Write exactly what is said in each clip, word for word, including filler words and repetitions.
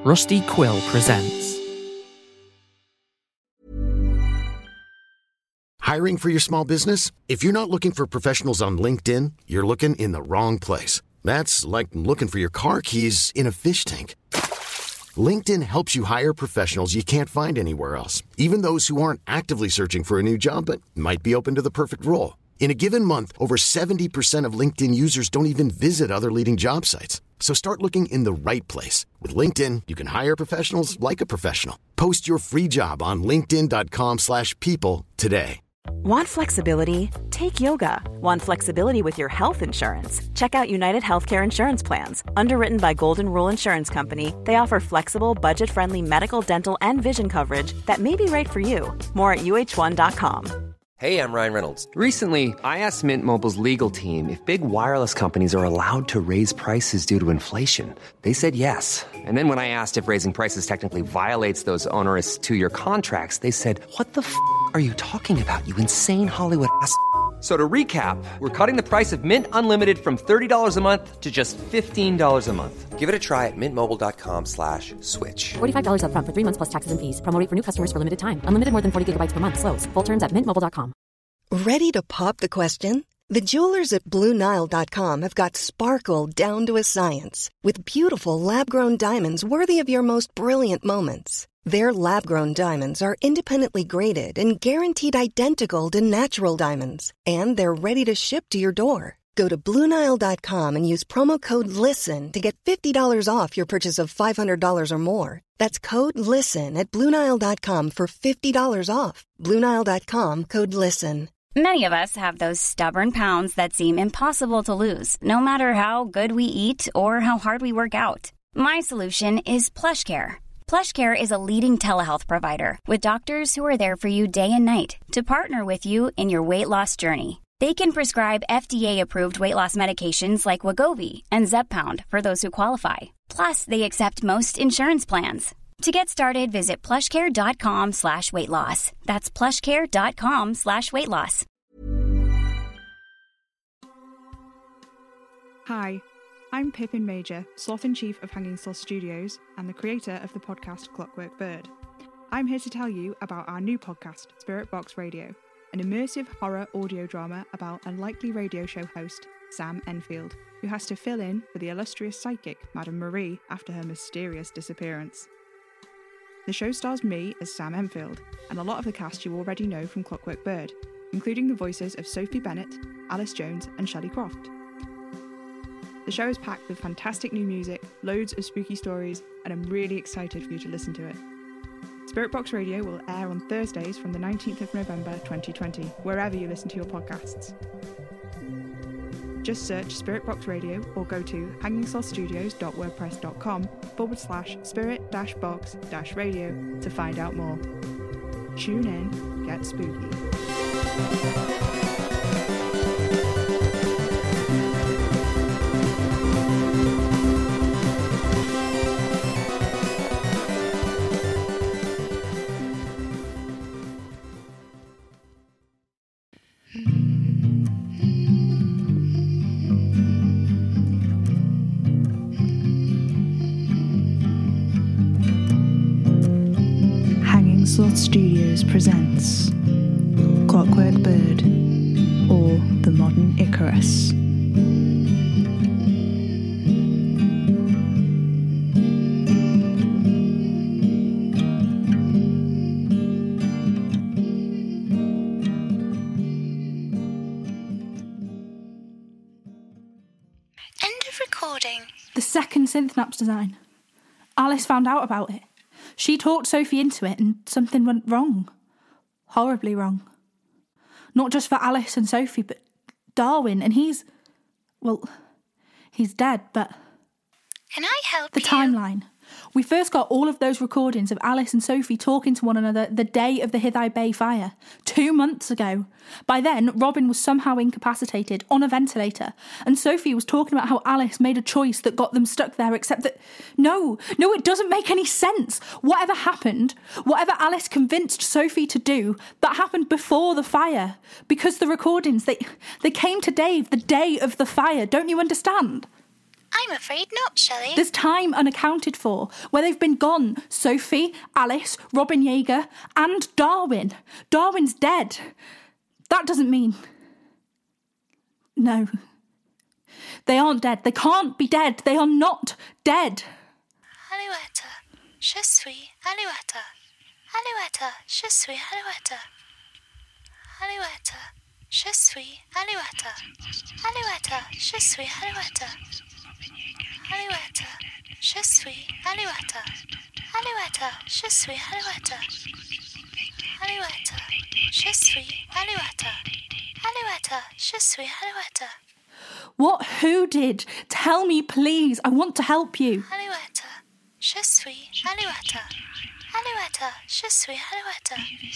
Rusty Quill presents. Hiring for your small business? If you're not looking for professionals on LinkedIn, you're looking in the wrong place. That's like looking for your car keys in a fish tank. LinkedIn helps you hire professionals you can't find anywhere else, even those who aren't actively searching for a new job but might be open to the perfect role. In a given month, over seventy percent of LinkedIn users don't even visit other leading job sites. So start looking in the right place. With LinkedIn, you can hire professionals like a professional. Post your free job on linkedin.com slash people today. Want flexibility? Take yoga. Want flexibility with your health insurance? Check out United Healthcare Insurance Plans. Underwritten by Golden Rule Insurance Company, they offer flexible, budget-friendly medical, dental, and vision coverage that may be right for you. More at U H one dot com. Hey, I'm Ryan Reynolds. Recently, I asked Mint Mobile's legal team if big wireless companies are allowed to raise prices due to inflation. They said yes. And then when I asked if raising prices technically violates those onerous two-year contracts, they said, what the f*** are you talking about, you insane Hollywood ass f- So to recap, we're cutting the price of Mint Unlimited from thirty dollars a month to just fifteen dollars a month. Give it a try at mintmobile.com slash switch. forty-five dollars up front for three months plus taxes and fees. Promo rate for new customers for limited time. Unlimited more than forty gigabytes per month. Slows full terms at mint mobile dot com. Ready to pop the question? The jewelers at Blue Nile dot com have got sparkle down to a science with beautiful lab-grown diamonds worthy of your most brilliant moments. Their lab-grown diamonds are independently graded and guaranteed identical to natural diamonds. And they're ready to ship to your door. Go to Blue Nile dot com and use promo code LISTEN to get fifty dollars off your purchase of five hundred dollars or more. That's code LISTEN at Blue Nile dot com for fifty dollars off. Blue Nile dot com, code LISTEN. Many of us have those stubborn pounds that seem impossible to lose, no matter how good we eat or how hard we work out. My solution is PlushCare. PlushCare is a leading telehealth provider with doctors who are there for you day and night to partner with you in your weight loss journey. They can prescribe F D A-approved weight loss medications like Wegovy and Zepbound for those who qualify. Plus, they accept most insurance plans. To get started, visit plushcare.com slash weight loss. That's plushcare.com slash weight loss. Hi, I'm Pippin Major, Sloth-in-Chief of Hanging Sloth Studios and the creator of the podcast Clockwork Bird. I'm here to tell you about our new podcast, Spirit Box Radio, an immersive horror audio drama about unlikely radio show host, Sam Enfield, who has to fill in for the illustrious psychic, Madame Marie, after her mysterious disappearance. The show stars me as Sam Enfield, and a lot of the cast you already know from Clockwork Bird, including the voices of Sophie Bennett, Alice Jones, and Shelley Croft. The show is packed with fantastic new music, loads of spooky stories, and I'm really excited for you to listen to it. Spirit Box Radio will air on Thursdays from the nineteenth of November twenty twenty, wherever you listen to your podcasts. Just search Spirit Box Radio or go to hangingslothstudios.wordpress.com forward slash spirit dash box dash radio to find out more. Tune in, get spooky. Sloth Studios presents Clockwork Bird, or The Modern Icarus. End of recording. The second Synthnaps design. Alice found out about it. She talked Sophie into it and something went wrong. Horribly wrong. Not just for Alice and Sophie, but Darwin, and he's... well, he's dead, but... Can I help the you? timeline. We first got all of those recordings of Alice and Sophie talking to one another the day of the Hythe Bay fire, two months ago. By then, Robin was somehow incapacitated, on a ventilator, and Sophie was talking about how Alice made a choice that got them stuck there, except that, no, no, it doesn't make any sense. Whatever happened, whatever Alice convinced Sophie to do, that happened before the fire, because the recordings, they, they came to Dave the day of the fire, don't you understand? I'm afraid not, Shelley. There's time unaccounted for, where they've been gone. Sophie, Alice, Robin Yeager, and Darwin. Darwin's dead. That doesn't mean... No. They aren't dead. They can't be dead. They are not dead. Alouette, je suis Alouette. Alouette, je suis Alouette. Alouette, je suis Alouette. Alouette, je suis Alouette. Alouette, je suis Alouette. Alouette, je suis Alouette. Alouette, je suis Alouette. Alouette, je suis Alouette. What? Who did? Tell me, please. I want to help you. Alouette, je suis Alouette. Alouette, je suis Alouette.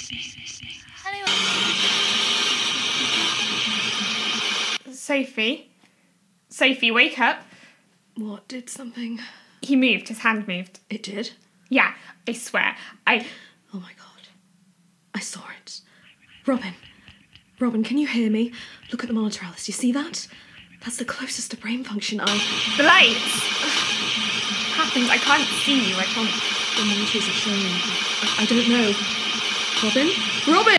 Alouette. Sophie? Sophie, wake up. What? Did something... He moved. His hand moved. It did? Yeah, I swear. I... Oh my God. I saw it. Robin. Robin, can you hear me? Look at the monitor, Alice. Do you see that? That's the closest to brain function I... The lights! What happened? I can't see you. I can't... The monitors are showing. I, I don't know. Robin? Robin!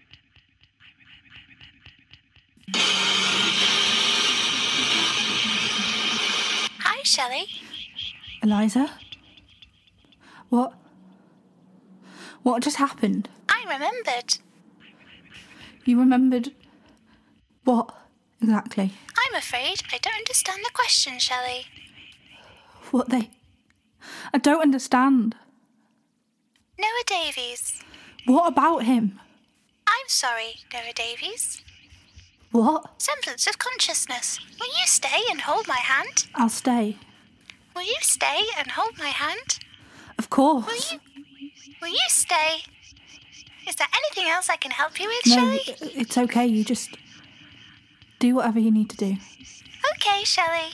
Hi, Shelley. Eliza? What? What just happened? I remembered. You remembered... what, exactly? I'm afraid I don't understand the question, Shelley. What they... I don't understand. Noah Davies. What about him? I'm sorry, Noah Davies. What? Semblance of consciousness. Will you stay and hold my hand? I'll stay. Will you stay and hold my hand? Of course. Will you... Will you stay? Is there anything else I can help you with, No, Shelley? It's okay. You just do whatever you need to do. Okay, Shelley.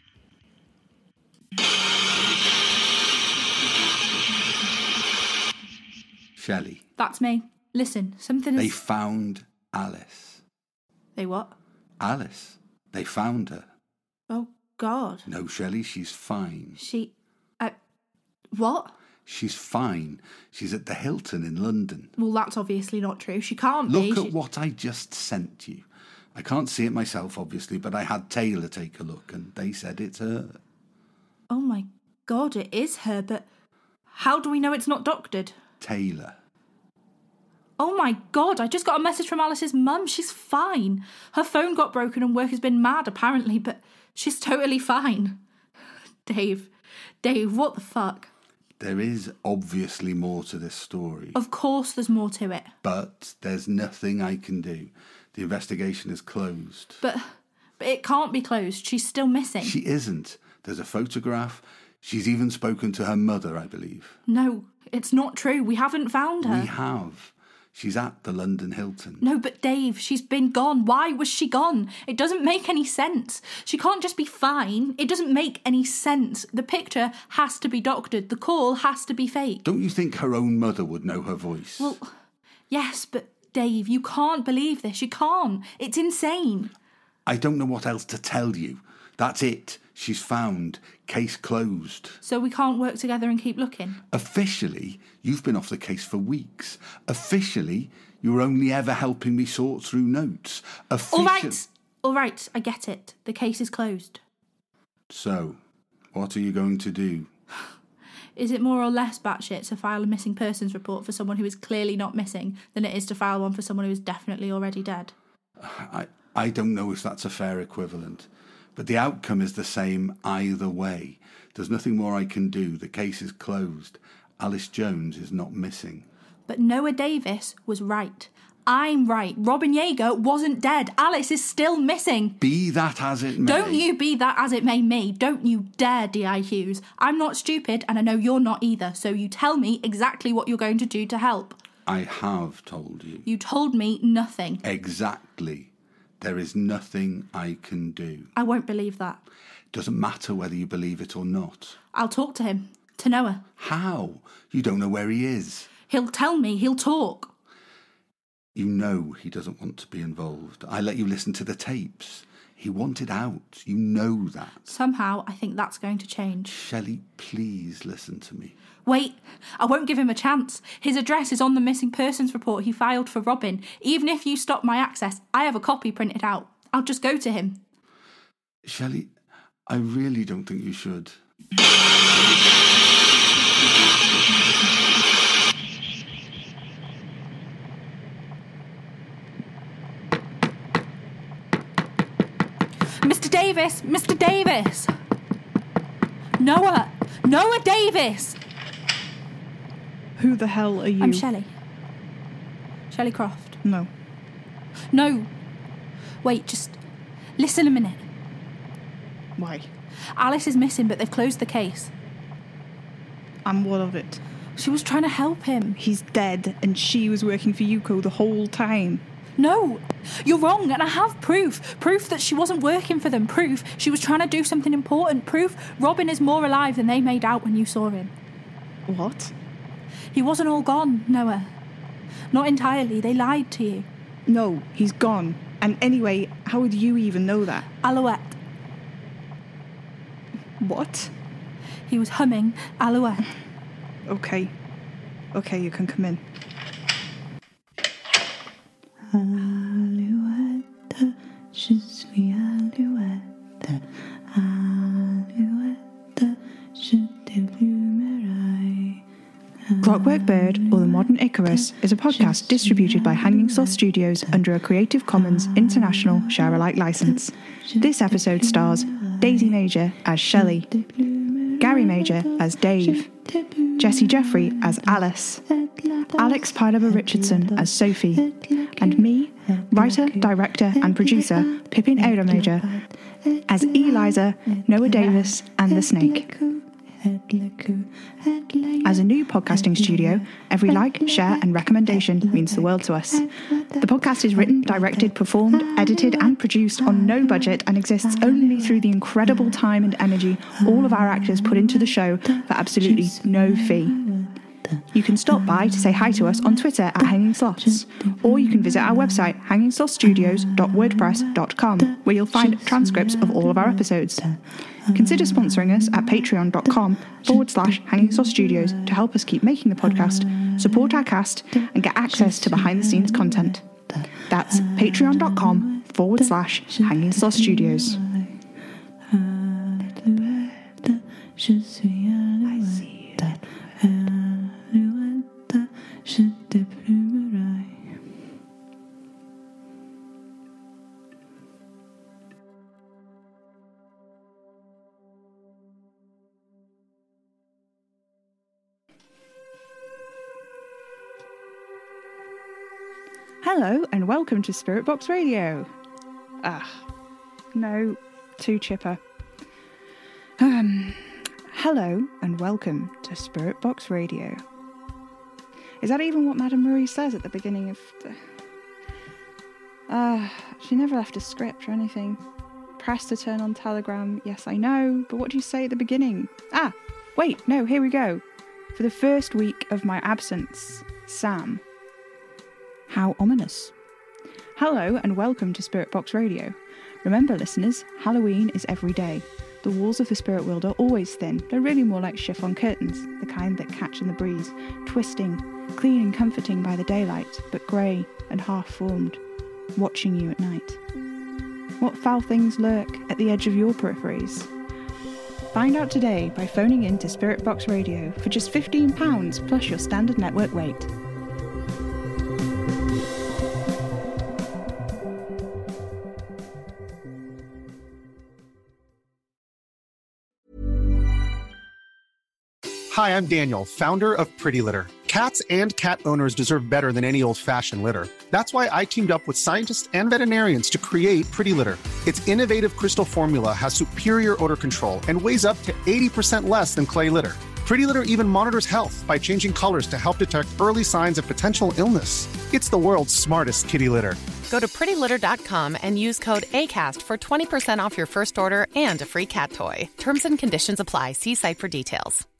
Shelley. That's me. Listen, something is... They found Alice. They what? Alice. They found her. Oh, God. No, Shelley, she's fine. She... Uh, what? She's fine. She's at the Hilton in London. Well, that's obviously not true. She can't Look be. at She... what I just sent you. I can't see it myself, obviously, but I had Taylor take a look, and they said it's her. Oh, my God, it is her, but how do we know it's not doctored? Taylor. Oh, my God, I just got a message from Alice's mum. She's fine. Her phone got broken and work has been mad, apparently, but she's totally fine. Dave, Dave, what the fuck? There is obviously more to this story. Of course there's more to it. But there's nothing I can do. The investigation is closed. But, but it can't be closed. She's still missing. She isn't. There's a photograph. She's even spoken to her mother, I believe. No, it's not true. We haven't found her. We have. She's at the London Hilton. No, but Dave, she's been gone. Why was she gone? It doesn't make any sense. She can't just be fine. It doesn't make any sense. The picture has to be doctored. The call has to be fake. Don't you think her own mother would know her voice? Well, yes, but Dave, you can't believe this. You can't. It's insane. I don't know what else to tell you. That's it. She's found. Case closed. So we can't work together and keep looking? Officially, you've been off the case for weeks. Officially, you were only ever helping me sort through notes. Offici- All right. All right, I get it. The case is closed. So, what are you going to do? Is it more or less batshit to file a missing persons report for someone who is clearly not missing than it is to file one for someone who is definitely already dead? I, I don't know if that's a fair equivalent. But the outcome is the same either way. There's nothing more I can do. The case is closed. Alice Jones is not missing. But Noah Davies was right. I'm right. Robin Yeager wasn't dead. Alice is still missing. Be that as it may. Don't you be that as it may me. Don't you dare, D I Hughes. I'm not stupid, and I know you're not either, so you tell me exactly what you're going to do to help. I have told you. You told me nothing. Exactly. There is nothing I can do. I won't believe that. Doesn't matter whether you believe it or not. I'll talk to him. To Noah. How? You don't know where he is. He'll tell me. He'll talk. You know he doesn't want to be involved. I let you listen to the tapes. He wanted out. You know that. Somehow, I think that's going to change. Shelley, please listen to me. Wait, I won't give him a chance. His address is on the missing persons report he filed for Robin. Even if you stop my access, I have a copy printed out. I'll just go to him. Shelley, I really don't think you should. Mister Davis! Mister Davis! Noah! Noah Davis! Who the hell are you? I'm Shelley. Shelley Croft. No. No. Wait, just listen a minute. Why? Alice is missing, but they've closed the case. And what of it? She was trying to help him. He's dead, and she was working for Yuko the whole time. No, you're wrong, and I have proof. Proof that she wasn't working for them. Proof she was trying to do something important. Proof Robin is more alive than they made out when you saw him. What? He wasn't all gone, Noah. Not entirely. They lied to you. No, he's gone. And anyway, how would you even know that? Alouette. What? He was humming Alouette. Okay. Okay, you can come in. Alouette, je suis Alouette. Alouette, je t'éplumerai. Clockwork Bird, or The Modern Icarus, is a podcast distributed by Hanging Sloth Studios under a Creative Commons International Share-alike license. This episode stars Daisy Major as Shelley, Gary Major as Dave, Jessie Jeffrey as Alice, Alex Pilaber Richardson as Sophie, and me, writer, director and producer Pippin Ada Major, as Eliza, Noah Davis and the Snake. As a new podcasting studio, every like, share and recommendation means the world to us. The podcast is written, directed, performed, edited and produced on no budget and exists only through the incredible time and energy all of our actors put into the show for absolutely no fee. You can stop by to say hi to us on Twitter at Hanging Sloths, or you can visit our website hanging sloth studios dot wordpress dot com, where you'll find transcripts of all of our episodes. Consider sponsoring us at patreon.com forward slash Hanging Sloth Studios to help us keep making the podcast, support our cast, and get access to behind-the-scenes content. That's patreon.com forward slash Hanging Sloth Studios. Je suis Alouette. Alouette, je t'éplumerai. Hello and welcome to Spirit Box Radio. Ah, no, too chipper. Um, hello and welcome to Spirit Box Radio. Is that even what Madame Marie says at the beginning of the... Ah, uh, she never left a script or anything. Press to turn on Telegram, yes I know, but what do you say at the beginning? Ah, wait, no, here we go. For the first week of my absence, Sam. How ominous. Hello and welcome to Spirit Box Radio. Remember, listeners, Halloween is every day. The walls of the spirit world are always thin. They're really more like chiffon curtains, the kind that catch in the breeze, twisting, clean and comforting by the daylight, but grey and half-formed, watching you at night. What foul things lurk at the edge of your peripheries? Find out today by phoning in to Spirit Box Radio for just fifteen pounds plus your standard network rate. Hi, I'm Daniel, founder of Pretty Litter. Cats and cat owners deserve better than any old-fashioned litter. That's why I teamed up with scientists and veterinarians to create Pretty Litter. Its innovative crystal formula has superior odor control and weighs up to eighty percent less than clay litter. Pretty Litter even monitors health by changing colors to help detect early signs of potential illness. It's the world's smartest kitty litter. Go to pretty litter dot com and use code ACAST for twenty percent off your first order and a free cat toy. Terms and conditions apply. See site for details.